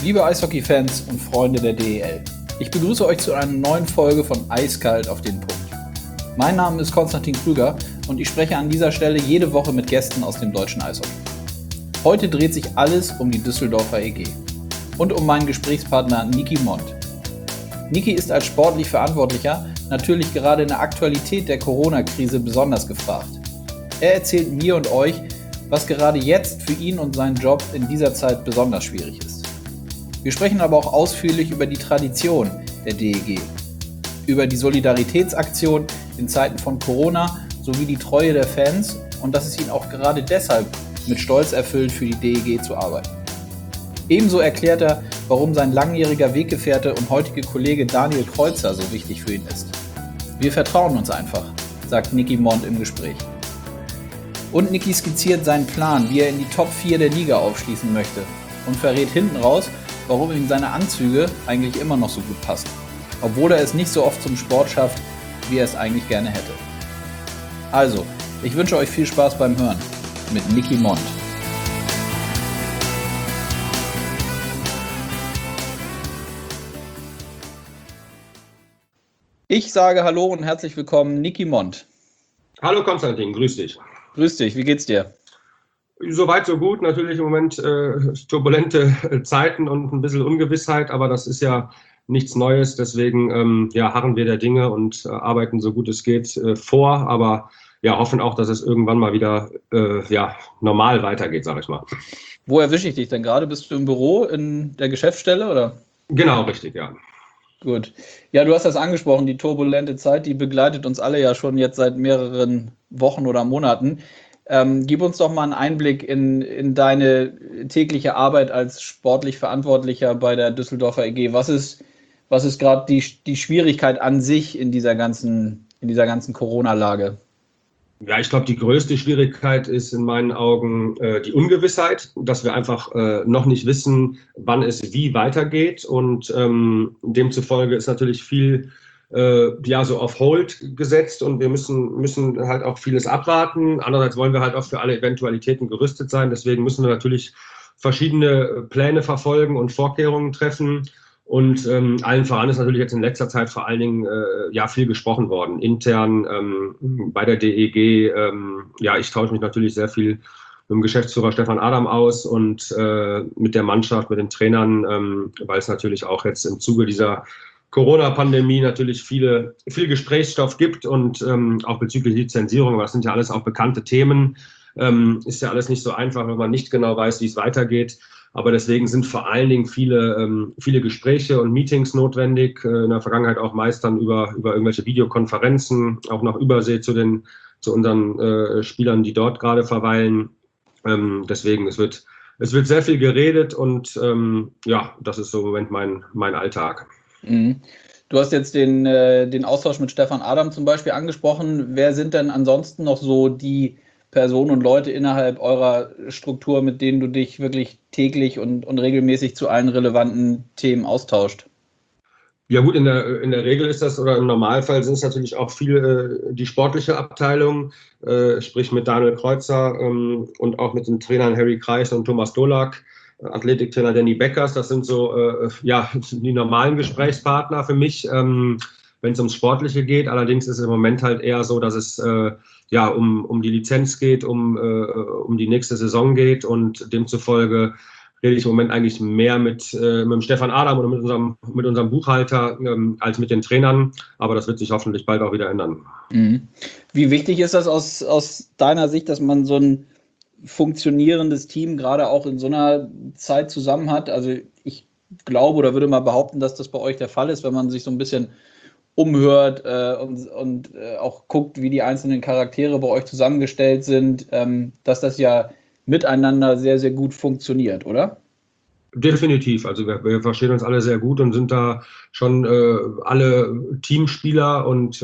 Liebe Eishockey-Fans und Freunde der DEL, ich begrüße euch zu einer neuen Folge von Eiskalt auf den Punkt. Mein Name ist Konstantin Krüger und ich spreche an dieser Stelle jede Woche mit Gästen aus dem deutschen Eishockey. Heute dreht sich alles um die Düsseldorfer EG und um meinen Gesprächspartner Niki Mond. Niki ist als sportlich Verantwortlicher natürlich gerade in der Aktualität der Corona-Krise besonders gefragt. Er erzählt mir und euch, was gerade jetzt für ihn und seinen Job in dieser Zeit besonders schwierig ist. Wir sprechen aber auch ausführlich über die Tradition der DEG, über die Solidaritätsaktion in Zeiten von Corona sowie die Treue der Fans und dass es ihn auch gerade deshalb mit Stolz erfüllt, für die DEG zu arbeiten. Ebenso erklärt er, warum sein langjähriger Weggefährte und heutige Kollege Daniel Kreuzer so wichtig für ihn ist. Wir vertrauen uns einfach, sagt Niki Mond im Gespräch. Und Niki skizziert seinen Plan, wie er in die Top 4 der Liga aufschließen möchte und verrät hinten raus, warum ihm seine Anzüge eigentlich immer noch so gut passen, obwohl er es nicht so oft zum Sport schafft, wie er es eigentlich gerne hätte. Also, ich wünsche euch viel Spaß beim Hören mit Niki Mond. Ich sage Hallo und herzlich willkommen, Niki Mond. Hallo Konstantin, grüß dich. Grüß dich, wie geht's dir? Soweit, so gut. Natürlich im Moment turbulente Zeiten und ein bisschen Ungewissheit, aber das ist ja nichts Neues. Deswegen harren wir der Dinge und arbeiten so gut es geht vor, aber ja, hoffen auch, dass es irgendwann mal wieder normal weitergeht, sage ich mal. Wo erwische ich dich denn gerade? Bist du im Büro in der Geschäftsstelle, oder? Genau, richtig, ja. Gut. Ja, du hast das angesprochen, die turbulente Zeit, die begleitet uns alle ja schon jetzt seit mehreren Wochen oder Monaten. Gib uns doch mal einen Einblick in deine tägliche Arbeit als sportlich Verantwortlicher bei der Düsseldorfer EG. Was ist gerade die Schwierigkeit an sich in dieser ganzen Corona-Lage? Ja, ich glaube, die größte Schwierigkeit ist in meinen Augen die Ungewissheit, dass wir einfach noch nicht wissen, wann es wie weitergeht. Und demzufolge ist natürlich viel so auf Hold gesetzt und wir müssen halt auch vieles abwarten. Andererseits wollen wir halt auch für alle Eventualitäten gerüstet sein. Deswegen müssen wir natürlich verschiedene Pläne verfolgen und Vorkehrungen treffen. Und allen voran ist natürlich jetzt in letzter Zeit vor allen Dingen viel gesprochen worden. Intern bei der DEG, ich tausche mich natürlich sehr viel mit dem Geschäftsführer Stefan Adam aus und mit der Mannschaft, mit den Trainern, weil es natürlich auch jetzt im Zuge dieser Corona-Pandemie natürlich viel Gesprächsstoff gibt und auch bezüglich Lizenzierung, aber das sind ja alles auch bekannte Themen. Ist ja alles nicht so einfach, wenn man nicht genau weiß, wie es weitergeht. Aber deswegen sind vor allen Dingen viele Gespräche und Meetings notwendig. In der Vergangenheit auch meist dann über irgendwelche Videokonferenzen, auch nach Übersee zu unseren Spielern, die dort gerade verweilen. Deswegen, es wird sehr viel geredet und das ist so im Moment mein Alltag. Mhm. Du hast jetzt den Austausch mit Stefan Adam zum Beispiel angesprochen. Wer sind denn ansonsten noch so die Personen und Leute innerhalb eurer Struktur, mit denen du dich wirklich täglich und regelmäßig zu allen relevanten Themen austauscht? Ja gut, in der Regel ist das, oder im Normalfall sind es natürlich auch viel die sportliche Abteilung, sprich mit Daniel Kreuzer und auch mit den Trainern Harry Kreis und Thomas Dolak, Athletiktrainer Danny Beckers. Das sind so die normalen Gesprächspartner für mich, wenn es ums Sportliche geht. Allerdings ist es im Moment halt eher so, dass es um die Lizenz geht, um die nächste Saison geht und demzufolge rede ich im Moment eigentlich mehr mit dem Stefan Adam oder mit unserem Buchhalter als mit den Trainern, aber das wird sich hoffentlich bald auch wieder ändern. Mhm. Wie wichtig ist das aus deiner Sicht, dass man so ein funktionierendes Team gerade auch in so einer Zeit zusammen hat? Also ich glaube oder würde mal behaupten, dass das bei euch der Fall ist, wenn man sich so ein bisschen umhört und auch guckt, wie die einzelnen Charaktere bei euch zusammengestellt sind, dass das ja miteinander sehr, sehr gut funktioniert, oder? Definitiv. Also wir verstehen uns alle sehr gut und sind da schon alle Teamspieler und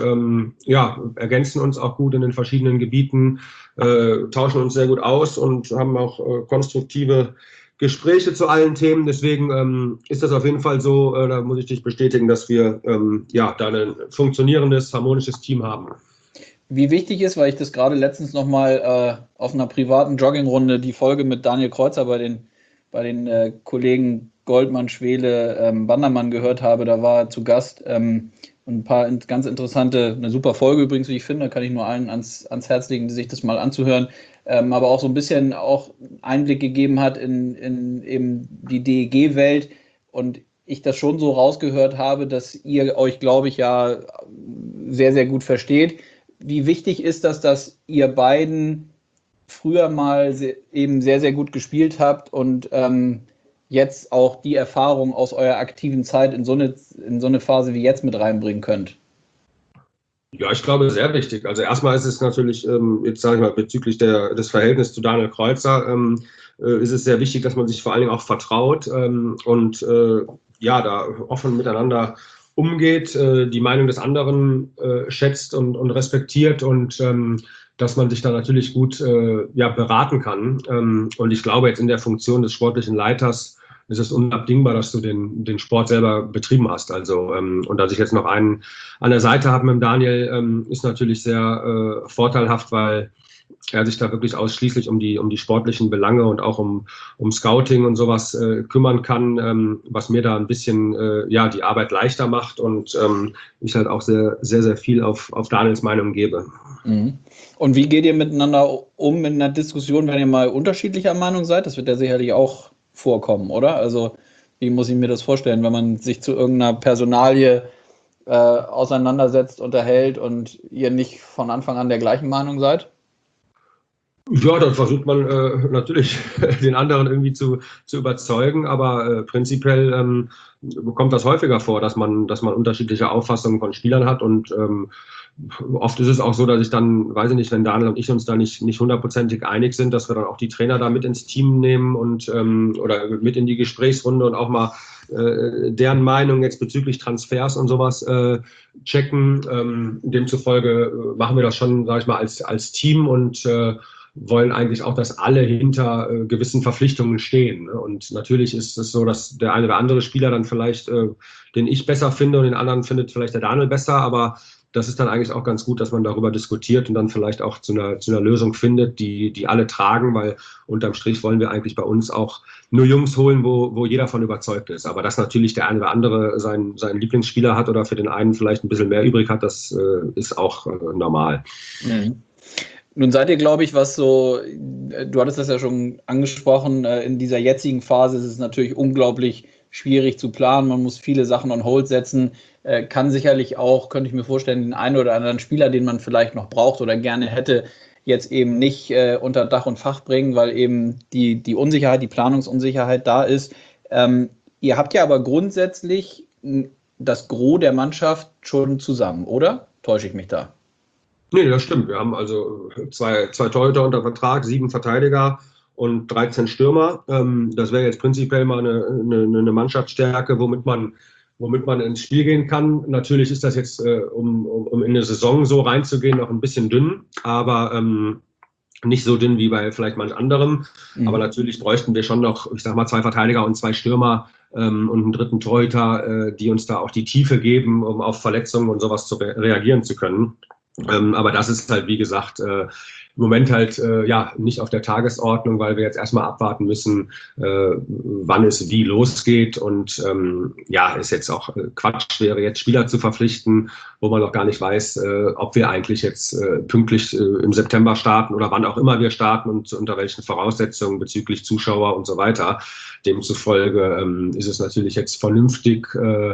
ergänzen uns auch gut in den verschiedenen Gebieten, tauschen uns sehr gut aus und haben auch konstruktive Gespräche zu allen Themen. Deswegen ist das auf jeden Fall so, da muss ich dich bestätigen, dass wir da ein funktionierendes, harmonisches Team haben. Wie wichtig ist, weil ich das gerade letztens nochmal auf einer privaten Joggingrunde die Folge mit Daniel Kreuzer bei den Kollegen Goldmann, Schwele, Bandermann gehört habe, da war er zu Gast. Und ein paar ganz interessante, eine super Folge übrigens, wie ich finde, kann ich nur allen ans Herz legen, sich das mal anzuhören. Aber auch so ein bisschen auch Einblick gegeben hat in eben die DEG-Welt und ich das schon so rausgehört habe, dass ihr euch, glaube ich, ja sehr, sehr gut versteht. Wie wichtig ist das, dass ihr beiden früher mal eben sehr, sehr gut gespielt habt und jetzt auch die Erfahrung aus eurer aktiven Zeit in so eine Phase wie jetzt mit reinbringen könnt? Ja, ich glaube, sehr wichtig. Also erstmal ist es natürlich, jetzt sage ich mal, bezüglich des Verhältnisses zu Daniel Kreuzer, ist es sehr wichtig, dass man sich vor allen Dingen auch vertraut und ja, da offen miteinander umgeht, die Meinung des anderen schätzt und respektiert und dass man sich da natürlich gut ja, beraten kann. Und ich glaube, jetzt in der Funktion des sportlichen Leiters ist es unabdingbar, dass du den Sport selber betrieben hast. Also, und dass ich jetzt noch einen an der Seite habe mit dem Daniel, ist natürlich sehr vorteilhaft, weil er sich da wirklich ausschließlich um die sportlichen Belange und auch um Scouting und sowas kümmern kann, was mir da ein bisschen ja, die Arbeit leichter macht und ich halt auch sehr, sehr, sehr viel auf Daniels Meinung gebe. Mhm. Und wie geht ihr miteinander um in einer Diskussion, wenn ihr mal unterschiedlicher Meinung seid? Das wird ja sicherlich auch vorkommen, oder? Also wie muss ich mir das vorstellen, wenn man sich zu irgendeiner Personalie auseinandersetzt, unterhält und ihr nicht von Anfang an der gleichen Meinung seid? Ja, dann versucht man natürlich den anderen irgendwie zu überzeugen, aber prinzipiell kommt das häufiger vor, dass man unterschiedliche Auffassungen von Spielern hat und oft ist es auch so, dass ich dann, weiß ich nicht, wenn Daniel und ich uns da nicht hundertprozentig einig sind, dass wir dann auch die Trainer da mit ins Team nehmen und oder mit in die Gesprächsrunde und auch mal deren Meinung jetzt bezüglich Transfers und sowas checken. Demzufolge machen wir das schon, sage ich mal, als Team und wollen eigentlich auch, dass alle hinter gewissen Verpflichtungen stehen. Ne? Und natürlich ist es so, dass der eine oder andere Spieler dann vielleicht, den ich besser finde und den anderen findet vielleicht der Daniel besser, aber das ist dann eigentlich auch ganz gut, dass man darüber diskutiert und dann vielleicht auch zu einer Lösung findet, die alle tragen, weil unterm Strich wollen wir eigentlich bei uns auch nur Jungs holen, wo jeder von überzeugt ist. Aber dass natürlich der eine oder andere seinen Lieblingsspieler hat oder für den einen vielleicht ein bisschen mehr übrig hat, das ist auch normal. Mhm. Nun seid ihr, glaube ich, was so, du hattest das ja schon angesprochen, in dieser jetzigen Phase ist es natürlich unglaublich schwierig zu planen. Man muss viele Sachen on hold setzen. Kann sicherlich auch, könnte ich mir vorstellen, den einen oder anderen Spieler, den man vielleicht noch braucht oder gerne hätte, jetzt eben nicht unter Dach und Fach bringen, weil eben die Unsicherheit, die Planungsunsicherheit da ist. Ihr habt ja aber grundsätzlich das Gros der Mannschaft schon zusammen, oder? Täusche ich mich da? Nee, das stimmt. Wir haben also zwei Torhüter unter Vertrag, 7 Verteidiger und 13 Stürmer. Das wäre jetzt prinzipiell mal eine Mannschaftsstärke, womit man ins Spiel gehen kann. Natürlich ist das jetzt, um in eine Saison so reinzugehen, noch ein bisschen dünn, aber nicht so dünn wie bei vielleicht manch anderem. Mhm. Aber natürlich bräuchten wir schon noch, ich sag mal, 2 Verteidiger und 2 Stürmer und einen dritten Torhüter, die uns da auch die Tiefe geben, um auf Verletzungen und sowas zu reagieren zu können. Aber das ist halt, wie gesagt, im Moment halt ja nicht auf der Tagesordnung, weil wir jetzt erstmal abwarten müssen, wann es wie losgeht. Und ja, ist jetzt auch Quatsch, wäre jetzt Spieler zu verpflichten, wo man noch gar nicht weiß, ob wir eigentlich jetzt pünktlich im September starten oder wann auch immer wir starten und unter welchen Voraussetzungen bezüglich Zuschauer und so weiter. Demzufolge ist es natürlich jetzt vernünftig,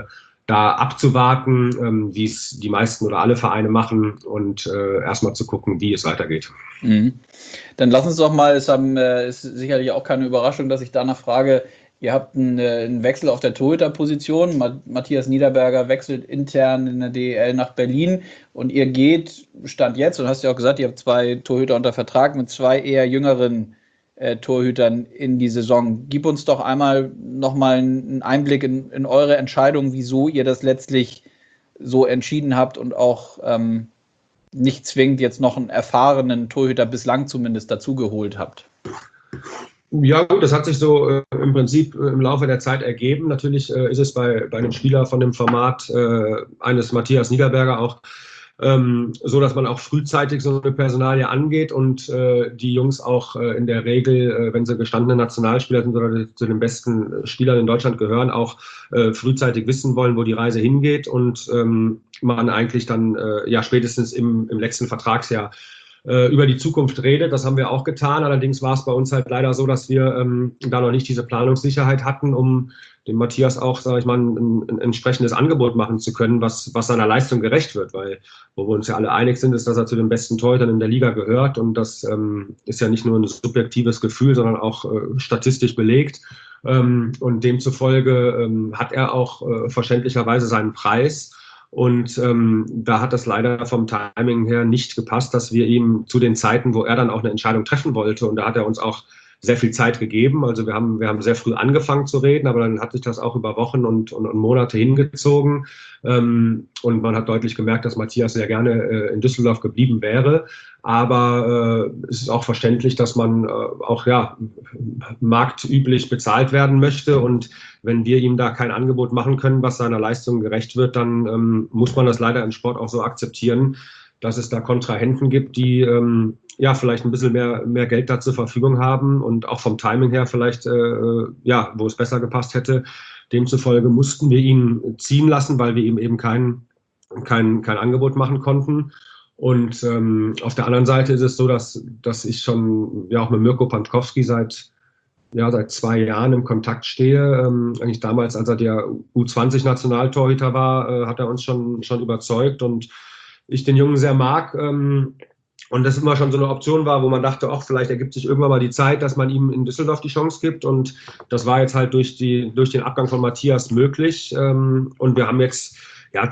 da abzuwarten, wie es die meisten oder alle Vereine machen und erstmal zu gucken, wie es weitergeht. Mhm. Dann lass uns doch mal, es ist sicherlich auch keine Überraschung, dass ich danach frage, ihr habt einen Wechsel auf der Torhüterposition, Matthias Niederberger wechselt intern in der DEL nach Berlin und ihr geht, Stand jetzt, und hast ja auch gesagt, ihr habt 2 Torhüter unter Vertrag mit 2 eher jüngeren Torhütern in die Saison. Gib uns doch einmal nochmal einen Einblick in eure Entscheidung, wieso ihr das letztlich so entschieden habt und auch nicht zwingend jetzt noch einen erfahrenen Torhüter bislang zumindest dazugeholt habt. Ja gut, das hat sich so im Prinzip im Laufe der Zeit ergeben. Natürlich ist es bei einem Spieler von dem Format eines Matthias Niederberger auch so dass man auch frühzeitig so eine Personalie angeht und die Jungs auch in der Regel, wenn sie gestandene Nationalspieler sind oder zu den besten Spielern in Deutschland gehören, auch frühzeitig wissen wollen, wo die Reise hingeht und man eigentlich dann ja spätestens im letzten Vertragsjahr über die Zukunft redet. Das haben wir auch getan. Allerdings war es bei uns halt leider so, dass wir da noch nicht diese Planungssicherheit hatten, um dem Matthias auch, sage ich mal, ein entsprechendes Angebot machen zu können, was seiner Leistung gerecht wird. Weil, wo wir uns ja alle einig sind, ist, dass er zu den besten Torhütern in der Liga gehört. Und das ist ja nicht nur ein subjektives Gefühl, sondern auch statistisch belegt. Und demzufolge hat er auch verständlicherweise seinen Preis. Und da hat das leider vom Timing her nicht gepasst, dass wir ihm zu den Zeiten, wo er dann auch eine Entscheidung treffen wollte, und da hat er uns auch sehr viel Zeit gegeben. Also wir haben sehr früh angefangen zu reden, aber dann hat sich das auch über Wochen und Monate hingezogen. Und man hat deutlich gemerkt, dass Matthias sehr gerne in Düsseldorf geblieben wäre. Aber es ist auch verständlich, dass man auch ja marktüblich bezahlt werden möchte. Und wenn wir ihm da kein Angebot machen können, was seiner Leistung gerecht wird, dann muss man das leider im Sport auch so akzeptieren, dass es da Kontrahenten gibt, die ja vielleicht ein bisschen mehr Geld da zur Verfügung haben und auch vom Timing her vielleicht ja, wo es besser gepasst hätte. Demzufolge mussten wir ihn ziehen lassen, weil wir ihm eben kein Angebot machen konnten. Und auf der anderen Seite ist es so, dass ich schon ja auch mit Mirko Pankowski seit 2 Jahren im Kontakt stehe. Eigentlich damals, als er der U20-Nationaltorhüter war, hat er uns schon überzeugt und ich den Jungen sehr mag. Und das immer schon so eine Option war, wo man dachte, auch vielleicht ergibt sich irgendwann mal die Zeit, dass man ihm in Düsseldorf die Chance gibt. Und das war jetzt halt durch den Abgang von Matthias möglich. Und wir haben jetzt ja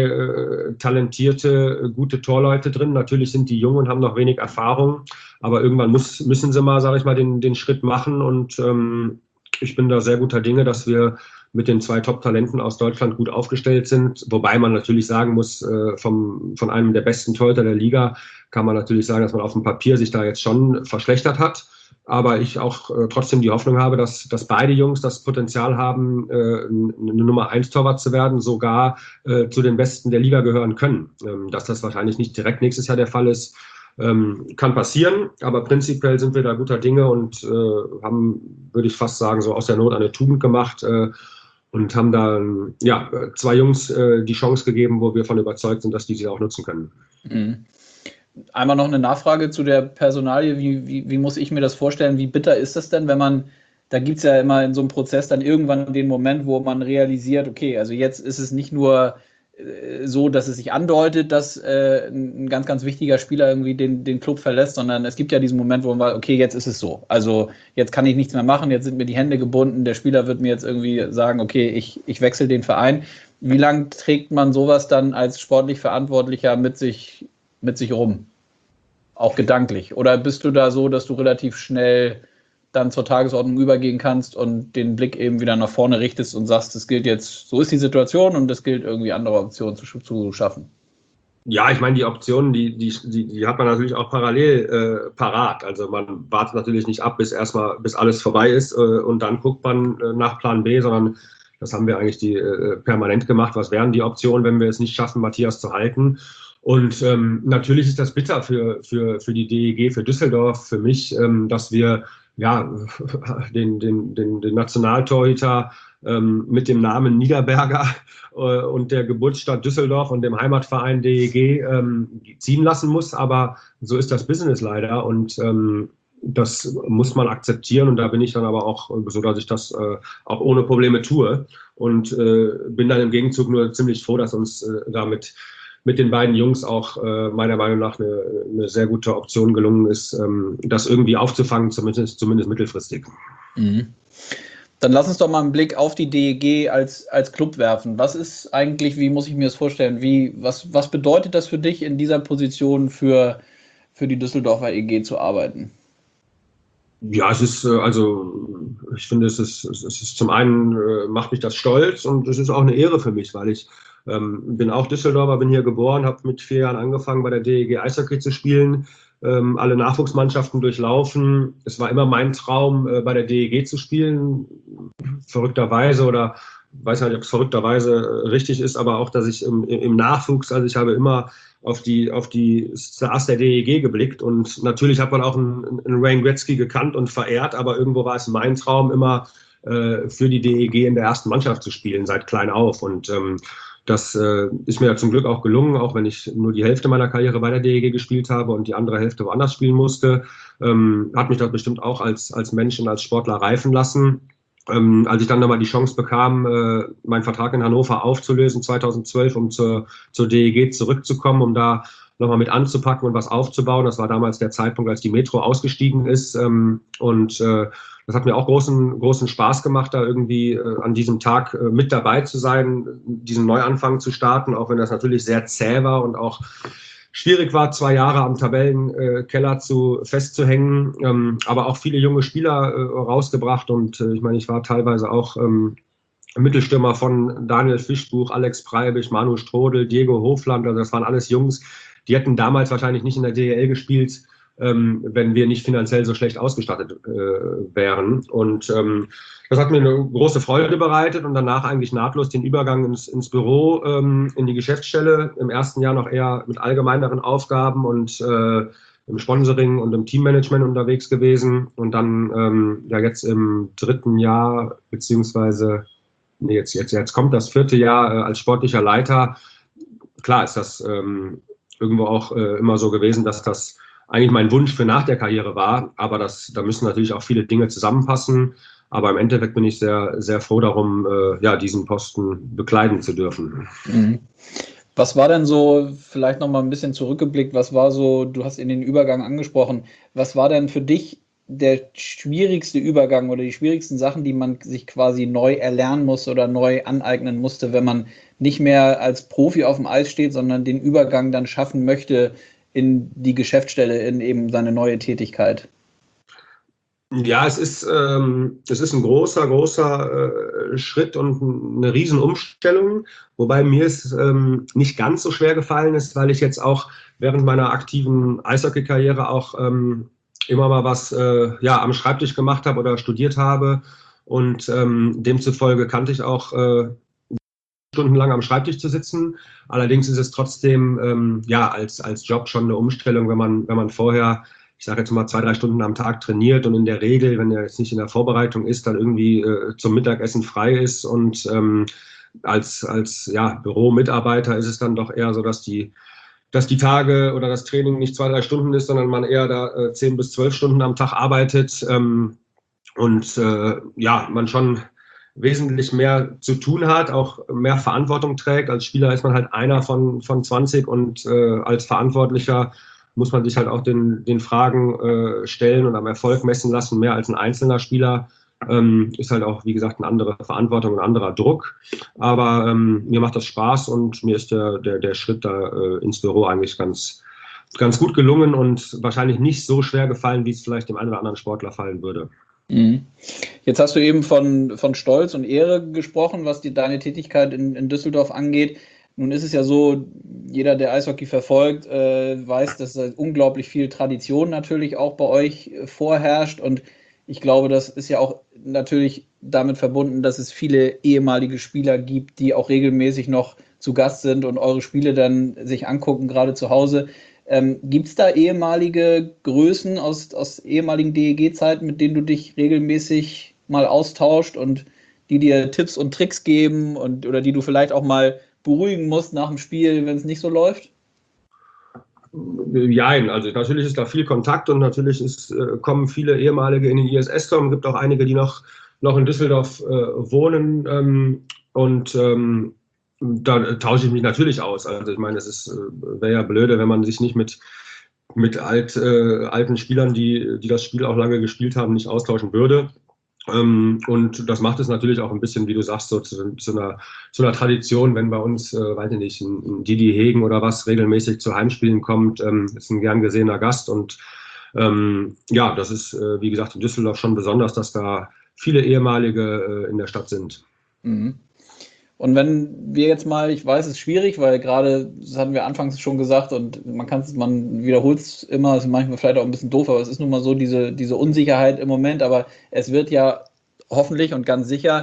2 talentierte, gute Torleute drin. Natürlich sind die jung und haben noch wenig Erfahrung. Aber irgendwann müssen sie mal, sage ich mal, den Schritt machen. Und ich bin da sehr guter Dinge, dass wir mit den 2 Top-Talenten aus Deutschland gut aufgestellt sind. Wobei man natürlich sagen muss, von einem der besten Torhüter der Liga kann man natürlich sagen, dass man auf dem Papier sich da jetzt schon verschlechtert hat. Aber ich auch trotzdem die Hoffnung habe, dass beide Jungs das Potenzial haben, eine Nummer-1-Torwart zu werden, sogar zu den Besten der Liga gehören können. Dass das wahrscheinlich nicht direkt nächstes Jahr der Fall ist, kann passieren, aber prinzipiell sind wir da guter Dinge und haben, würde ich fast sagen, so aus der Not eine Tugend gemacht und haben da ja 2 Jungs die Chance gegeben, wo wir davon überzeugt sind, dass die sie auch nutzen können. Mhm. Einmal noch eine Nachfrage zu der Personalie. Wie muss ich mir das vorstellen? Wie bitter ist das denn, wenn man, da gibt es ja immer in so einem Prozess dann irgendwann den Moment, wo man realisiert, okay, also jetzt ist es nicht nur so, dass es sich andeutet, dass ein ganz, ganz wichtiger Spieler irgendwie den Club verlässt, sondern es gibt ja diesen Moment, wo man, okay, jetzt ist es so. Also jetzt kann ich nichts mehr machen, jetzt sind mir die Hände gebunden, der Spieler wird mir jetzt irgendwie sagen, okay, ich wechsle den Verein. Wie lange trägt man sowas dann als sportlich Verantwortlicher mit sich rum? Auch gedanklich? Oder bist du da so, dass du relativ schnell dann zur Tagesordnung übergehen kannst und den Blick eben wieder nach vorne richtest und sagst, es gilt jetzt, so ist die Situation und es gilt irgendwie andere Optionen zu schaffen? Ja, ich meine, die Optionen, die hat man natürlich auch parallel parat. Also man wartet natürlich nicht ab, bis alles vorbei ist und dann guckt man nach Plan B, sondern das haben wir eigentlich permanent gemacht. Was wären die Optionen, wenn wir es nicht schaffen, Matthias zu halten? Und natürlich ist das bitter für die DEG, für Düsseldorf, für mich, dass wir ja den Nationaltorhüter mit dem Namen Niederberger und der Geburtsstadt Düsseldorf und dem Heimatverein DEG ziehen lassen muss. Aber so ist das Business leider und das muss man akzeptieren und da bin ich dann aber auch so, dass ich das auch ohne Probleme tue und bin dann im Gegenzug nur ziemlich froh, dass uns damit mit den beiden Jungs auch meiner Meinung nach eine sehr gute Option gelungen ist, das irgendwie aufzufangen, zumindest mittelfristig. Mhm. Dann lass uns doch mal einen Blick auf die DEG als Club werfen. Was ist eigentlich, wie muss ich mir das vorstellen, was bedeutet das für dich, in dieser Position für die Düsseldorfer EG zu arbeiten? Ja, es ist, also ich finde, es ist zum einen, macht mich das stolz und es ist auch eine Ehre für mich, weil ich bin auch Düsseldorfer, bin hier geboren, habe mit 4 Jahren angefangen, bei der DEG Eishockey zu spielen, alle Nachwuchsmannschaften durchlaufen. Es war immer mein Traum, bei der DEG zu spielen, verrückterweise oder weiß nicht, ob es verrückterweise richtig ist, aber auch, dass ich im Nachwuchs, also ich habe immer auf die Stars der DEG geblickt und natürlich hat man auch einen Wayne Gretzky gekannt und verehrt, aber irgendwo war es mein Traum, immer für die DEG in der ersten Mannschaft zu spielen, seit klein auf. Und das ist mir ja zum Glück auch gelungen, auch wenn ich nur die Hälfte meiner Karriere bei der DEG gespielt habe und die andere Hälfte woanders spielen musste. Hat mich das bestimmt auch als Mensch und als Sportler reifen lassen. Als ich dann nochmal die Chance bekam, meinen Vertrag in Hannover aufzulösen, 2012, um zur DEG zurückzukommen, um da nochmal mit anzupacken und was aufzubauen. Das war damals der Zeitpunkt, als die Metro ausgestiegen ist. Das hat mir auch großen Spaß gemacht, da irgendwie an diesem Tag mit dabei zu sein, diesen Neuanfang zu starten, auch wenn das natürlich sehr zäh war und auch schwierig war, 2 Jahre am Tabellenkeller festzuhängen, aber auch viele junge Spieler rausgebracht und ich meine, ich war teilweise auch Mittelstürmer von Daniel Fischbuch, Alex Preibich, Manu Strodel, Diego Hofland, also das waren alles Jungs, die hätten damals wahrscheinlich nicht in der DEL gespielt, wenn wir nicht finanziell so schlecht ausgestattet wären. Und das hat mir eine große Freude bereitet und danach eigentlich nahtlos den Übergang ins Büro, in die Geschäftsstelle. Im ersten Jahr noch eher mit allgemeineren Aufgaben und im Sponsoring und im Teammanagement unterwegs gewesen. Und dann ja jetzt im 3. Jahr, beziehungsweise jetzt kommt das 4. Jahr als sportlicher Leiter. Klar ist das irgendwo auch immer so gewesen, dass das eigentlich mein Wunsch für nach der Karriere war, aber da müssen natürlich auch viele Dinge zusammenpassen. Aber im Endeffekt bin ich sehr, sehr froh darum, diesen Posten bekleiden zu dürfen. Mhm. Was war denn so, vielleicht nochmal ein bisschen zurückgeblickt, was war so, du hast in den Übergang angesprochen, was war denn für dich der schwierigste Übergang oder die schwierigsten Sachen, die man sich quasi neu erlernen musste oder neu aneignen musste, wenn man nicht mehr als Profi auf dem Eis steht, sondern den Übergang dann schaffen möchte in die Geschäftsstelle, in eben seine neue Tätigkeit? Ja, es ist ein großer Schritt und eine Riesenumstellung, wobei mir es nicht ganz so schwer gefallen ist, weil ich jetzt auch während meiner aktiven Eishockey-Karriere auch immer mal was am Schreibtisch gemacht habe oder studiert habe und demzufolge kannte ich auch stundenlang am Schreibtisch zu sitzen. Allerdings ist es trotzdem als Job schon eine Umstellung, wenn man vorher, ich sage jetzt mal 2-3 Stunden am Tag trainiert und in der Regel, wenn er jetzt nicht in der Vorbereitung ist, dann irgendwie zum Mittagessen frei ist und als Büromitarbeiter ist es dann doch eher so, dass die Tage oder das Training nicht 2-3 Stunden ist, sondern man eher da 10 bis 12 Stunden am Tag arbeitet man schon wesentlich mehr zu tun hat, auch mehr Verantwortung trägt. Als Spieler ist man halt einer von 20 und als Verantwortlicher muss man sich halt auch den Fragen stellen und am Erfolg messen lassen, mehr als ein einzelner Spieler. Ist halt auch, wie gesagt, eine andere Verantwortung und ein anderer Druck. Aber mir macht das Spaß und mir ist der Schritt da ins Büro eigentlich ganz gut gelungen und wahrscheinlich nicht so schwer gefallen, wie es vielleicht dem einen oder anderen Sportler fallen würde. Jetzt hast du eben von Stolz und Ehre gesprochen, was deine Tätigkeit in Düsseldorf angeht. Nun ist es ja so, jeder, der Eishockey verfolgt, weiß, dass unglaublich viel Tradition natürlich auch bei euch vorherrscht. Und ich glaube, das ist ja auch natürlich damit verbunden, dass es viele ehemalige Spieler gibt, die auch regelmäßig noch zu Gast sind und eure Spiele dann sich angucken, gerade zu Hause. Gibt es da ehemalige Größen aus ehemaligen DEG-Zeiten, mit denen du dich regelmäßig mal austauscht und die dir Tipps und Tricks geben oder die du vielleicht auch mal beruhigen musst nach dem Spiel, wenn es nicht so läuft? Jein, also natürlich ist da viel Kontakt und natürlich kommen viele ehemalige in den ISS kommen. Es gibt auch einige, die noch in Düsseldorf wohnen da tausche ich mich natürlich aus. Also ich meine, wäre ja blöde, wenn man sich nicht mit alten Spielern, die das Spiel auch lange gespielt haben, nicht austauschen würde. Und das macht es natürlich auch ein bisschen, wie du sagst, so zu einer Tradition, wenn bei uns, weiß ich nicht, ein Didi Hegen oder was regelmäßig zu Heimspielen kommt, ist ein gern gesehener Gast. Und das ist, wie gesagt, in Düsseldorf schon besonders, dass da viele ehemalige in der Stadt sind. Mhm. Und wenn wir jetzt mal, ich weiß, es ist schwierig, weil gerade, das hatten wir anfangs schon gesagt und man wiederholt es immer, das ist manchmal vielleicht auch ein bisschen doof, aber es ist nun mal so diese Unsicherheit im Moment, aber es wird ja hoffentlich und ganz sicher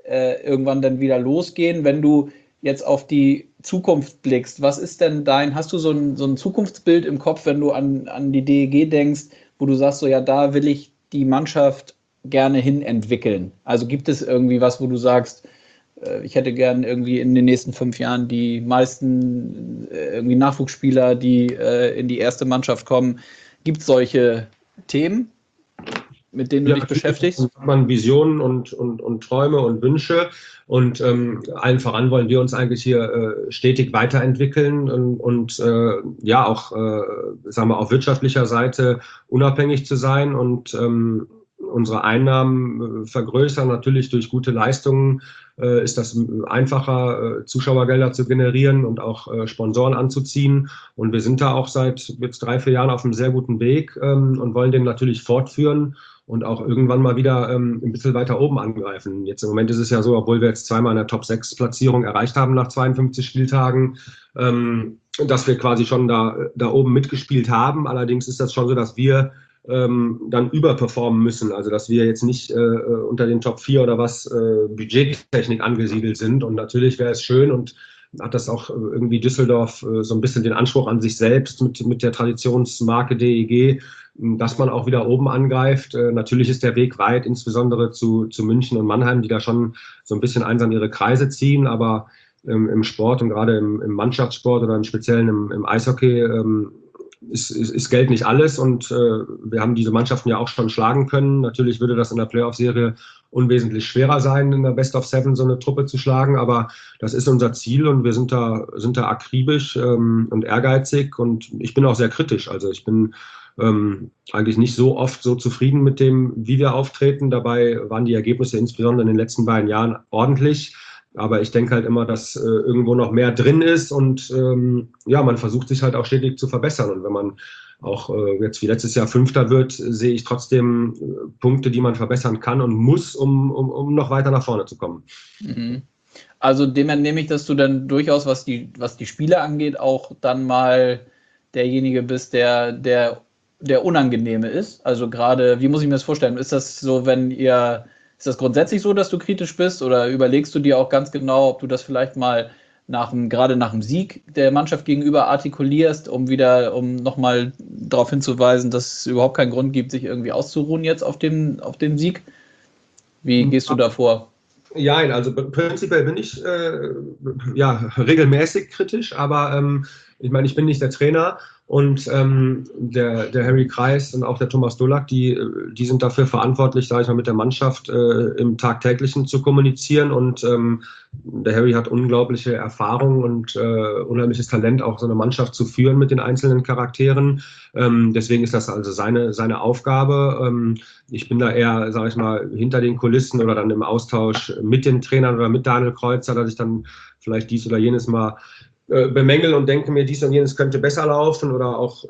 irgendwann dann wieder losgehen. Wenn du jetzt auf die Zukunft blickst, was ist denn hast du so ein Zukunftsbild im Kopf, wenn du an die DEG denkst, wo du sagst, so ja, da will ich die Mannschaft gerne hin entwickeln? Also gibt es irgendwie was, wo du sagst, ich hätte gern irgendwie in den nächsten 5 Jahren die meisten irgendwie Nachwuchsspieler, die in die erste Mannschaft kommen. Gibt es solche Themen, mit denen du dich beschäftigst? Hat man Visionen und Träume und Wünsche und allen voran wollen wir uns eigentlich hier stetig weiterentwickeln und ja auch, sagen wir, auf wirtschaftlicher Seite unabhängig zu sein und unsere Einnahmen vergrößern. Natürlich durch gute Leistungen ist das einfacher, Zuschauergelder zu generieren und auch Sponsoren anzuziehen. Und wir sind da auch seit jetzt 3, 4 Jahren auf einem sehr guten Weg und wollen den natürlich fortführen und auch irgendwann mal wieder ein bisschen weiter oben angreifen. Jetzt im Moment ist es ja so, obwohl wir jetzt zweimal eine Top-6-Platzierung erreicht haben nach 52 Spieltagen, dass wir quasi schon da oben mitgespielt haben. Allerdings ist das schon so, dass wir dann überperformen müssen. Also dass wir jetzt nicht unter den Top 4 oder was Budgettechnik angesiedelt sind. Und natürlich wäre es schön und hat das auch irgendwie Düsseldorf so ein bisschen den Anspruch an sich selbst mit der Traditionsmarke DEG, dass man auch wieder oben angreift. Natürlich ist der Weg weit, insbesondere zu München und Mannheim, die da schon so ein bisschen einsam ihre Kreise ziehen, aber im Sport und gerade im Mannschaftssport oder im Speziellen im Eishockey ist Geld nicht alles und wir haben diese Mannschaften ja auch schon schlagen können. Natürlich würde das in der Playoff-Serie unwesentlich schwerer sein, in der Best of Seven so eine Truppe zu schlagen, aber das ist unser Ziel und wir sind da akribisch und ehrgeizig und ich bin auch sehr kritisch. Also ich bin eigentlich nicht so oft so zufrieden mit dem, wie wir auftreten. Dabei waren die Ergebnisse insbesondere in den letzten beiden Jahren ordentlich. Aber ich denke halt immer, dass irgendwo noch mehr drin ist und ja, man versucht sich halt auch stetig zu verbessern. Und wenn man auch jetzt wie letztes Jahr Fünfter wird, sehe ich trotzdem Punkte, die man verbessern kann und muss, um noch weiter nach vorne zu kommen. Mhm. Also dem entnehme ich, dass du dann durchaus, was die Spiele angeht, auch dann mal derjenige bist, der Unangenehme ist. Also gerade, wie muss ich mir das vorstellen? Ist das so, ist das grundsätzlich so, dass du kritisch bist oder überlegst du dir auch ganz genau, ob du das vielleicht mal gerade nach dem Sieg der Mannschaft gegenüber artikulierst, um nochmal darauf hinzuweisen, dass es überhaupt keinen Grund gibt, sich irgendwie auszuruhen jetzt auf dem Sieg? Wie gehst du da vor? Ja, also prinzipiell bin ich ja regelmäßig kritisch, aber ich meine, ich bin nicht der Trainer und der Harry Kreis und auch der Thomas Dolak, die sind dafür verantwortlich, sage ich mal, mit der Mannschaft im Tagtäglichen zu kommunizieren und der Harry hat unglaubliche Erfahrung und unheimliches Talent, auch so eine Mannschaft zu führen mit den einzelnen Charakteren. Deswegen ist das also seine Aufgabe. Ich bin da eher, sage ich mal, hinter den Kulissen oder dann im Austausch mit den Trainern oder mit Daniel Kreuzer, dass ich dann vielleicht dies oder jenes mal bemängel und denke mir, dies und jenes könnte besser laufen oder auch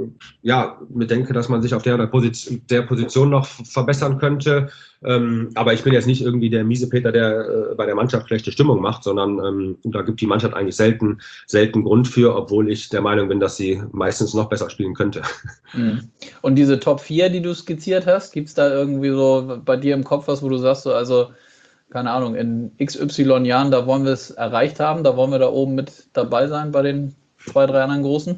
ja, mir denke, dass man sich auf der Position noch verbessern könnte. Aber ich bin jetzt nicht irgendwie der Miesepeter, der bei der Mannschaft schlechte Stimmung macht, sondern da gibt die Mannschaft eigentlich selten Grund für, obwohl ich der Meinung bin, dass sie meistens noch besser spielen könnte. Und diese Top 4, die du skizziert hast, gibt es da irgendwie so bei dir im Kopf was, wo du sagst, so, also keine Ahnung, in XY Jahren, da wollen wir es erreicht haben, da wollen wir da oben mit dabei sein bei den 2, 3 anderen Großen?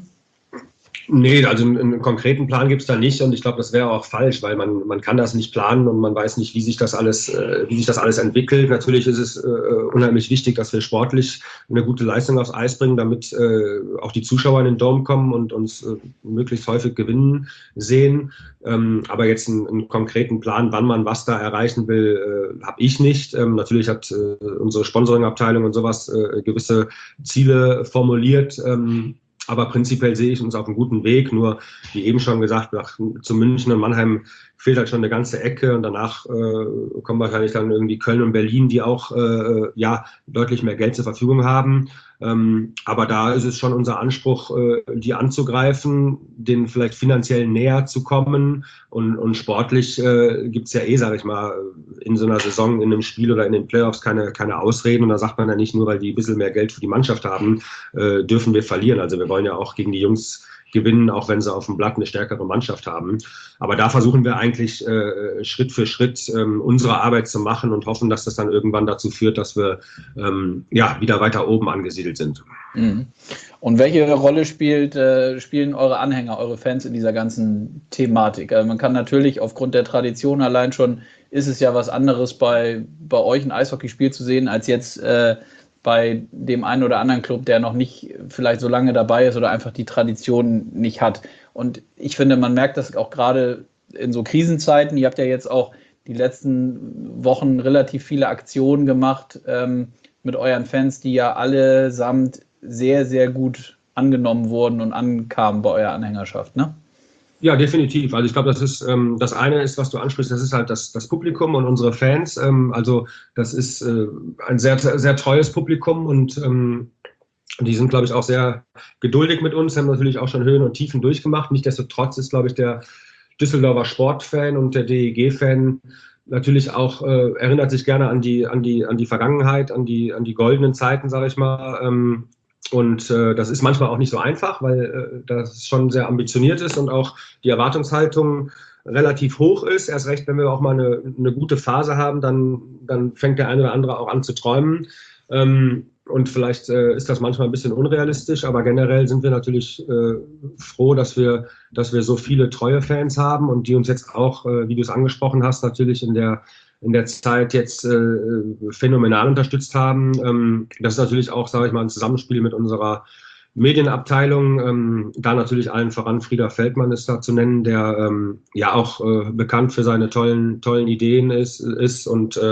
Nee, also einen konkreten Plan gibt es da nicht und ich glaube, das wäre auch falsch, weil man kann das nicht planen und man weiß nicht, wie sich das alles entwickelt. Natürlich ist es unheimlich wichtig, dass wir sportlich eine gute Leistung aufs Eis bringen, damit auch die Zuschauer in den Dom kommen und uns möglichst häufig gewinnen sehen. Aber jetzt einen konkreten Plan, wann man was da erreichen will, habe ich nicht. Natürlich hat unsere Sponsoring-Abteilung und sowas gewisse Ziele formuliert. Aber prinzipiell sehe ich uns auf einem guten Weg. Nur, wie eben schon gesagt, zu München und Mannheim fehlt halt schon eine ganze Ecke. Und danach kommen wahrscheinlich dann irgendwie Köln und Berlin, die auch ja, deutlich mehr Geld zur Verfügung haben. Aber da ist es schon unser Anspruch, die anzugreifen, denen vielleicht finanziell näher zu kommen. Und sportlich gibt es ja sage ich mal, in so einer Saison, in einem Spiel oder in den Playoffs keine Ausreden. Und da sagt man ja nicht nur, weil die ein bisschen mehr Geld für die Mannschaft haben, dürfen wir verlieren. Also wir wollen ja auch gegen die Jungs gewinnen, auch wenn sie auf dem Blatt eine stärkere Mannschaft haben. Aber da versuchen wir eigentlich Schritt für Schritt unsere Arbeit zu machen und hoffen, dass das dann irgendwann dazu führt, dass wir wieder weiter oben angesiedelt sind. Mhm. Und welche Rolle spielen eure Anhänger, eure Fans in dieser ganzen Thematik? Also man kann natürlich aufgrund der Tradition allein schon, ist es ja was anderes bei euch ein Eishockeyspiel zu sehen, als jetzt bei dem einen oder anderen Club, der noch nicht vielleicht so lange dabei ist oder einfach die Tradition nicht hat. Und ich finde, man merkt das auch gerade in so Krisenzeiten. Ihr habt ja jetzt auch die letzten Wochen relativ viele Aktionen gemacht mit euren Fans, die ja allesamt sehr, sehr gut angenommen wurden und ankamen bei eurer Anhängerschaft, ne? Ja, definitiv. Also ich glaube, das ist das eine ist, was du ansprichst, das ist halt das Publikum und unsere Fans. Also das ist ein sehr, sehr treues Publikum und die sind, glaube ich, auch sehr geduldig mit uns, haben natürlich auch schon Höhen und Tiefen durchgemacht. Nichtsdestotrotz ist, glaube ich, der Düsseldorfer Sportfan und der DEG-Fan natürlich auch, erinnert sich gerne an die Vergangenheit, an die goldenen Zeiten, sage ich mal. Und das ist manchmal auch nicht so einfach, weil das schon sehr ambitioniert ist und auch die Erwartungshaltung relativ hoch ist. Erst recht, wenn wir auch mal eine gute Phase haben, dann fängt der eine oder andere auch an zu träumen. Und vielleicht ist das manchmal ein bisschen unrealistisch, aber generell sind wir natürlich froh, dass wir so viele treue Fans haben und die uns jetzt auch, wie du es angesprochen hast, natürlich in der Zeit jetzt phänomenal unterstützt haben. Das ist natürlich auch, sage ich mal, ein Zusammenspiel mit unserer Medienabteilung. Da natürlich allen voran Frieder Feldmann ist da zu nennen, der auch bekannt für seine tollen Ideen ist und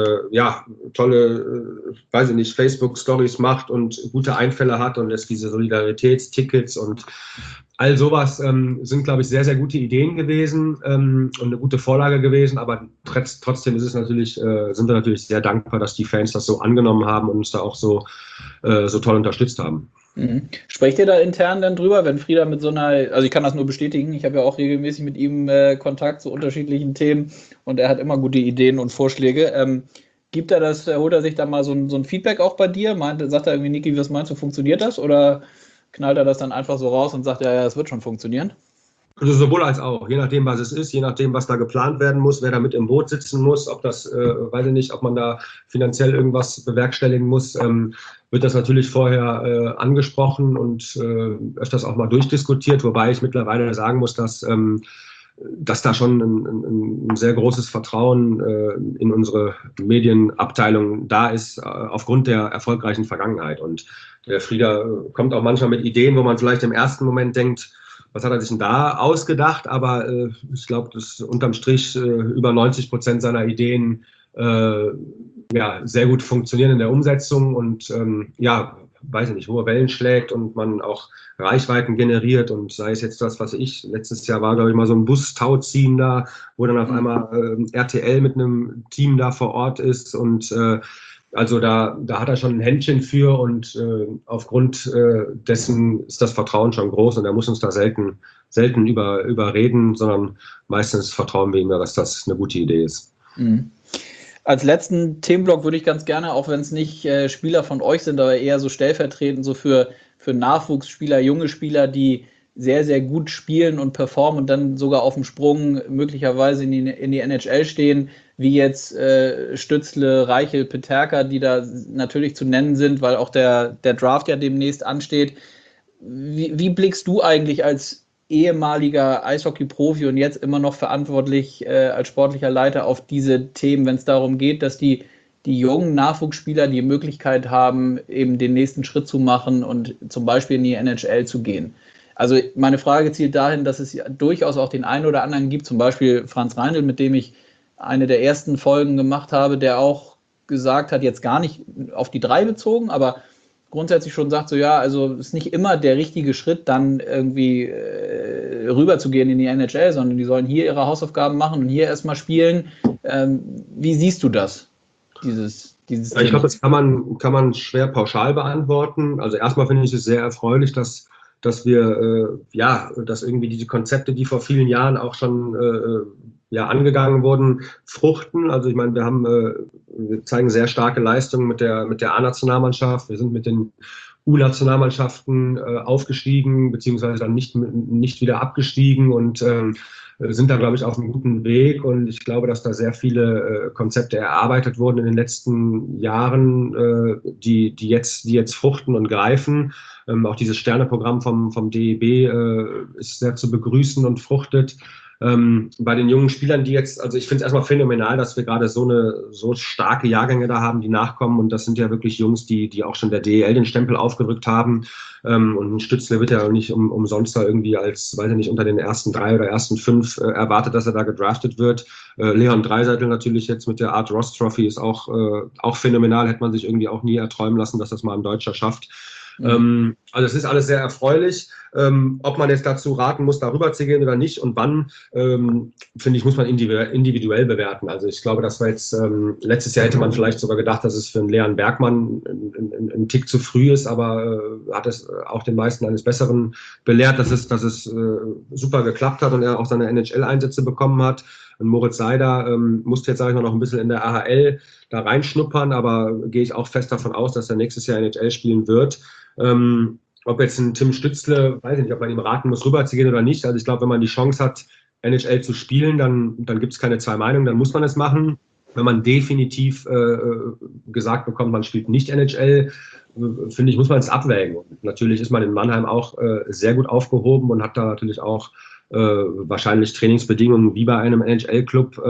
tolle, weiß ich nicht, Facebook-Stories macht und gute Einfälle hat und lässt diese Solidaritätstickets und all sowas sind, glaube ich, sehr, sehr gute Ideen gewesen und eine gute Vorlage gewesen, aber trotzdem ist es natürlich, sind wir natürlich sehr dankbar, dass die Fans das so angenommen haben und uns da auch so toll unterstützt haben. Mhm. Sprecht ihr da intern dann drüber, wenn Frieder mit so einer, also ich kann das nur bestätigen, ich habe ja auch regelmäßig mit ihm Kontakt zu unterschiedlichen Themen und er hat immer gute Ideen und Vorschläge. Holt er sich da mal so ein Feedback auch bei dir? Sagt er irgendwie, Niki, was meinst du, funktioniert das? Oder knallt er das dann einfach so raus und sagt, ja, es wird schon funktionieren? Also sowohl als auch, je nachdem, was es ist, je nachdem, was da geplant werden muss, wer da mit im Boot sitzen muss, ob das, weiß ich nicht, ob man da finanziell irgendwas bewerkstelligen muss, wird das natürlich vorher angesprochen und öfters auch mal durchdiskutiert, wobei ich mittlerweile sagen muss, dass da schon ein sehr großes Vertrauen in unsere Medienabteilung da ist, aufgrund der erfolgreichen Vergangenheit. Und der Frieder kommt auch manchmal mit Ideen, wo man vielleicht im ersten Moment denkt, was hat er sich denn da ausgedacht? Aber ich glaube, dass unterm Strich über 90% seiner Ideen sehr gut funktionieren in der Umsetzung und weiß ich nicht, hohe Wellen schlägt und man auch Reichweiten generiert und sei es jetzt das, was letztes Jahr war, glaube ich, mal so ein Bus-Tauziehen da, wo dann auf einmal RTL mit einem Team da vor Ort ist und also da hat er schon ein Händchen für und aufgrund dessen ist das Vertrauen schon groß und er muss uns da selten überreden, sondern meistens vertrauen wir ihm ja, dass das eine gute Idee ist. Mhm. Als letzten Themenblock würde ich ganz gerne, auch wenn es nicht Spieler von euch sind, aber eher so stellvertretend so für Nachwuchsspieler, junge Spieler, die sehr, sehr gut spielen und performen und dann sogar auf dem Sprung möglicherweise in die NHL stehen, wie jetzt Stützle, Reichel, Peterka, die da natürlich zu nennen sind, weil auch der Draft ja demnächst ansteht. Wie blickst du eigentlich als ehemaliger Eishockey-Profi und jetzt immer noch verantwortlich als sportlicher Leiter auf diese Themen, wenn es darum geht, dass die jungen Nachwuchsspieler die Möglichkeit haben, eben den nächsten Schritt zu machen und zum Beispiel in die NHL zu gehen? Also meine Frage zielt dahin, dass es durchaus auch den einen oder anderen gibt, zum Beispiel Franz Reindl, mit dem ich eine der ersten Folgen gemacht habe, der auch gesagt hat, jetzt gar nicht auf die 3 bezogen, aber grundsätzlich schon sagt, so ja, also ist nicht immer der richtige Schritt, dann irgendwie rüber zu gehen in die NHL, sondern die sollen hier ihre Hausaufgaben machen und hier erstmal spielen. Wie siehst du das, dieses Thema? Ich glaube, das kann man schwer pauschal beantworten. Also erstmal finde ich es sehr erfreulich, dass wir dass irgendwie diese Konzepte, die vor vielen Jahren auch schon angegangen wurden, fruchten. Also ich meine, wir zeigen sehr starke Leistungen mit der A-Nationalmannschaft. Wir sind mit den U-Nationalmannschaften aufgestiegen, beziehungsweise dann nicht wieder abgestiegen und sind da, glaube ich, auf einem guten Weg. Und ich glaube, dass da sehr viele Konzepte erarbeitet wurden in den letzten Jahren, die jetzt fruchten und greifen. Auch dieses Sterneprogramm vom DEB ist sehr zu begrüßen und fruchtet. Bei den jungen Spielern, die jetzt, also ich finde es erstmal phänomenal, dass wir gerade so starke Jahrgänge da haben, die nachkommen. Und das sind ja wirklich Jungs, die auch schon der DEL den Stempel aufgedrückt haben. Und ein Stützle wird ja nicht umsonst da irgendwie als, weiß ich nicht, unter den ersten 3 oder ersten 5 erwartet, dass er da gedraftet wird. Leon Dreiseitel natürlich jetzt mit der Art Ross Trophy ist auch phänomenal. Hätte man sich irgendwie auch nie erträumen lassen, dass das mal ein Deutscher schafft. Also es ist alles sehr erfreulich. Ob man jetzt dazu raten muss, darüber zu gehen oder nicht und wann, finde ich, muss man individuell bewerten. Also ich glaube, dass wir jetzt, letztes Jahr hätte man vielleicht sogar gedacht, dass es für einen Leon Bergmann ein Tick zu früh ist, aber hat es auch den meisten eines Besseren belehrt, dass es super geklappt hat und er auch seine NHL-Einsätze bekommen hat. Und Moritz Seider musste jetzt, sage ich mal, noch ein bisschen in der AHL da reinschnuppern, aber gehe ich auch fest davon aus, dass er nächstes Jahr NHL spielen wird. Ob jetzt ein Tim Stützle, weiß ich nicht, ob man ihm raten muss, rüberzugehen oder nicht. Also ich glaube, wenn man die Chance hat, NHL zu spielen, dann gibt es keine zwei Meinungen, dann muss man es machen. Wenn man definitiv gesagt bekommt, man spielt nicht NHL, finde ich, muss man es abwägen. Und natürlich ist man in Mannheim auch sehr gut aufgehoben und hat da natürlich auch wahrscheinlich Trainingsbedingungen wie bei einem NHL-Club.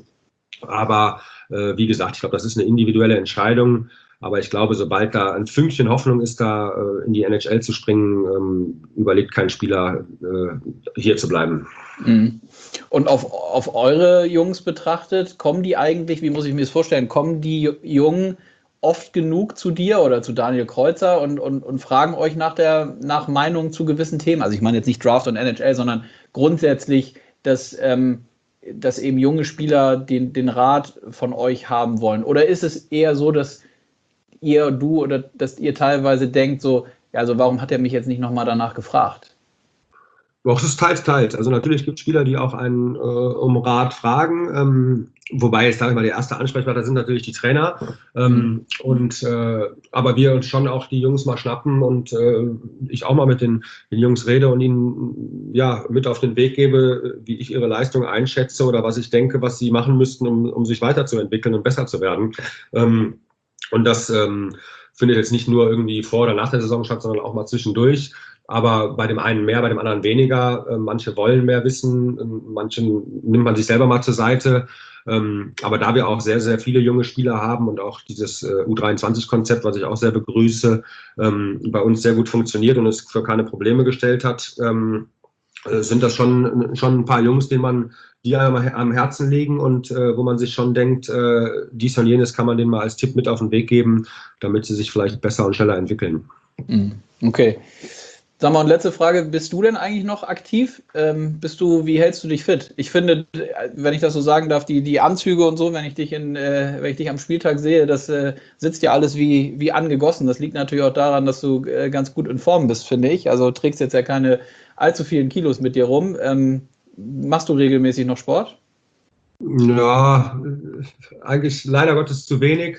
Aber wie gesagt, ich glaube, das ist eine individuelle Entscheidung. Aber ich glaube, sobald da ein Fünkchen Hoffnung ist, da in die NHL zu springen, überlegt kein Spieler, hier zu bleiben. Und auf eure Jungs betrachtet, kommen die eigentlich, wie muss ich mir das vorstellen, kommen die Jungen oft genug zu dir oder zu Daniel Kreuzer und fragen euch nach Meinung zu gewissen Themen? Also ich meine jetzt nicht Draft und NHL, sondern grundsätzlich, dass eben junge Spieler den Rat von euch haben wollen. Oder ist es eher so, dass dass ihr teilweise denkt, so, ja, also warum hat er mich jetzt nicht nochmal danach gefragt? Doch, es ist teils. Also natürlich gibt es Spieler, die auch einen um Rat fragen, wobei jetzt, sage ich mal, der erste Ansprechpartner sind natürlich die Trainer. Aber wir uns schon auch die Jungs mal schnappen und ich auch mal mit den Jungs rede und ihnen ja mit auf den Weg gebe, wie ich ihre Leistung einschätze oder was ich denke, was sie machen müssten, um sich weiterzuentwickeln und besser zu werden. Und das findet jetzt nicht nur irgendwie vor oder nach der Saison statt, sondern auch mal zwischendurch. Aber bei dem einen mehr, bei dem anderen weniger. Manche wollen mehr wissen, manchen nimmt man sich selber mal zur Seite. Aber da wir auch sehr, sehr viele junge Spieler haben und auch dieses U23-Konzept, was ich auch sehr begrüße, bei uns sehr gut funktioniert und es für keine Probleme gestellt hat, sind das schon ein paar Jungs, die einem am Herzen liegen und wo man sich schon denkt, dies und jenes kann man denen mal als Tipp mit auf den Weg geben, damit sie sich vielleicht besser und schneller entwickeln. Okay. Sag mal, und letzte Frage, bist du denn eigentlich noch aktiv? Wie hältst du dich fit? Ich finde, wenn ich das so sagen darf, die Anzüge und so, wenn ich dich am Spieltag sehe, das sitzt ja alles wie angegossen. Das liegt natürlich auch daran, dass du ganz gut in Form bist, finde ich. Also trägst jetzt ja keine allzu vielen Kilos mit dir rum. Machst du regelmäßig noch Sport? Ja, eigentlich leider Gottes zu wenig.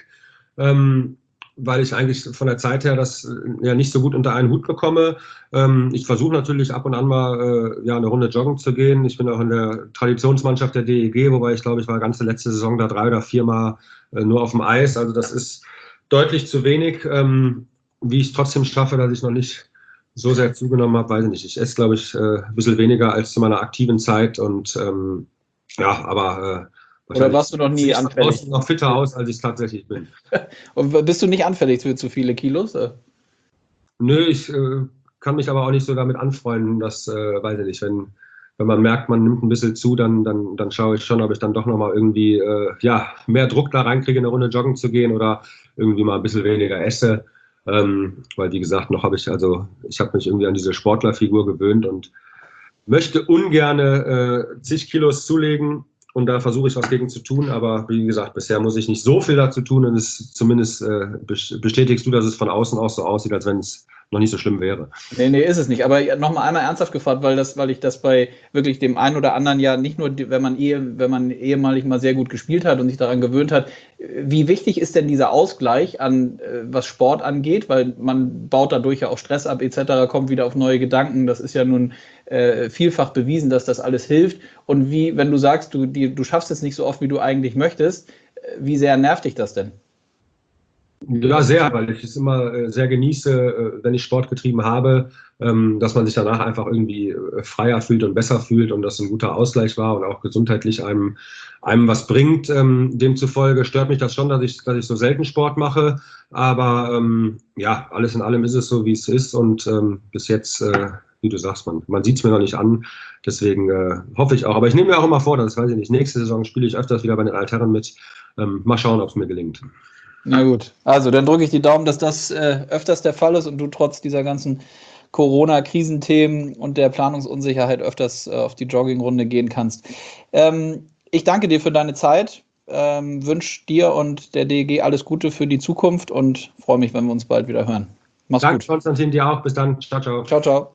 Weil ich eigentlich von der Zeit her das ja nicht so gut unter einen Hut bekomme. Ich versuche natürlich ab und an mal eine Runde joggen zu gehen. Ich bin auch in der Traditionsmannschaft der DEG, wobei ich glaube, ich war ganze letzte Saison da 3 oder 4 Mal nur auf dem Eis. Also das ist deutlich zu wenig. Wie ich es trotzdem schaffe, dass ich noch nicht so sehr zugenommen habe, weiß ich nicht. Ich esse, glaube ich, ein bisschen weniger als zu meiner aktiven Zeit und aber oder warst du noch nie anfällig? Ich sehe noch fitter aus, als ich tatsächlich bin. Und bist du nicht anfällig für zu viele Kilos? Nö, ich kann mich aber auch nicht so damit anfreunden, dass, weiß ich nicht, wenn man merkt, man nimmt ein bisschen zu, dann schaue ich schon, ob ich dann doch nochmal irgendwie mehr Druck da reinkriege, eine Runde joggen zu gehen oder irgendwie mal ein bisschen weniger esse. Weil, wie gesagt, ich habe mich irgendwie an diese Sportlerfigur gewöhnt und möchte ungerne zig Kilos zulegen. Und da versuche ich was gegen zu tun, aber wie gesagt, bisher muss ich nicht so viel dazu tun und zumindest bestätigst du, dass es von außen auch so aussieht, als wenn es noch nicht so schlimm wäre. Nee, ist es nicht. Aber nochmal einmal ernsthaft gefragt, weil ich das bei wirklich dem einen oder anderen ja nicht nur, wenn man ehemalig mal sehr gut gespielt hat und sich daran gewöhnt hat, wie wichtig ist denn dieser Ausgleich an, was Sport angeht? Weil man baut dadurch ja auch Stress ab etc., kommt wieder auf neue Gedanken. Das ist ja nun vielfach bewiesen, dass das alles hilft. Und wie, wenn du sagst, du schaffst es nicht so oft, wie du eigentlich möchtest, wie sehr nervt dich das denn? Ja, sehr, weil ich es immer sehr genieße, wenn ich Sport getrieben habe, dass man sich danach einfach irgendwie freier fühlt und besser fühlt und das ein guter Ausgleich war und auch gesundheitlich einem was bringt. Demzufolge stört mich das schon, dass ich so selten Sport mache. Aber ja, alles in allem ist es so, wie es ist. Und bis jetzt, wie du sagst, man sieht es mir noch nicht an. Deswegen hoffe ich auch. Aber ich nehme mir auch immer vor, das weiß ich nicht, nächste Saison spiele ich öfters wieder bei den Altherren mit. Mal schauen, ob es mir gelingt. Na gut, also dann drücke ich die Daumen, dass das öfters der Fall ist und du trotz dieser ganzen Corona-Krisenthemen und der Planungsunsicherheit öfters auf die Joggingrunde gehen kannst. Ich danke dir für deine Zeit, wünsche dir und der DEG alles Gute für die Zukunft und freue mich, wenn wir uns bald wieder hören. Mach's gut. Danke, Konstantin, dir auch. Bis dann. Ciao, ciao. Ciao, ciao.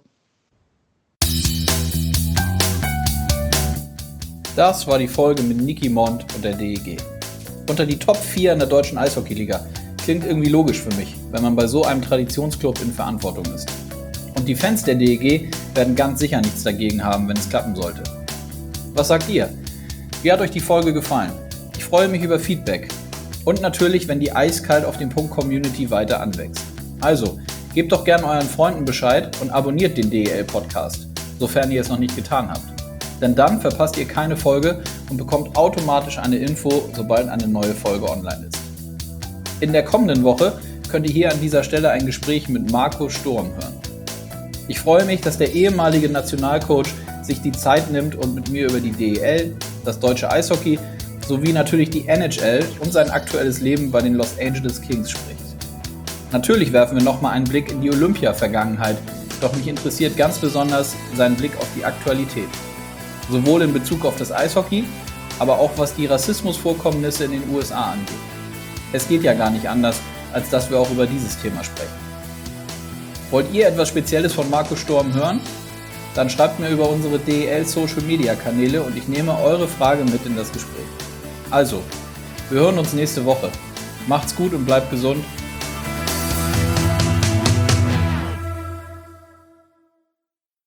Das war die Folge mit Niki Mond und der DEG. Unter die Top 4 in der deutschen Eishockeyliga. Klingt irgendwie logisch für mich, wenn man bei so einem Traditionsclub in Verantwortung ist. Und die Fans der DEG werden ganz sicher nichts dagegen haben, wenn es klappen sollte. Was sagt ihr? Wie hat euch die Folge gefallen? Ich freue mich über Feedback. Und natürlich, wenn die Eiskalt auf den Punkt Community weiter anwächst. Also, gebt doch gern euren Freunden Bescheid und abonniert den DEL-Podcast, sofern ihr es noch nicht getan habt. Denn dann verpasst ihr keine Folge und bekommt automatisch eine Info, sobald eine neue Folge online ist. In der kommenden Woche könnt ihr hier an dieser Stelle ein Gespräch mit Marco Sturm hören. Ich freue mich, dass der ehemalige Nationalcoach sich die Zeit nimmt und mit mir über die DEL, das deutsche Eishockey sowie natürlich die NHL und sein aktuelles Leben bei den Los Angeles Kings spricht. Natürlich werfen wir nochmal einen Blick in die Olympia-Vergangenheit, doch mich interessiert ganz besonders sein Blick auf die Aktualität. Sowohl in Bezug auf das Eishockey, aber auch was die Rassismusvorkommnisse in den USA angeht. Es geht ja gar nicht anders, als dass wir auch über dieses Thema sprechen. Wollt ihr etwas Spezielles von Marco Sturm hören? Dann schreibt mir über unsere DEL Social Media Kanäle und ich nehme eure Frage mit in das Gespräch. Also, wir hören uns nächste Woche. Macht's gut und bleibt gesund.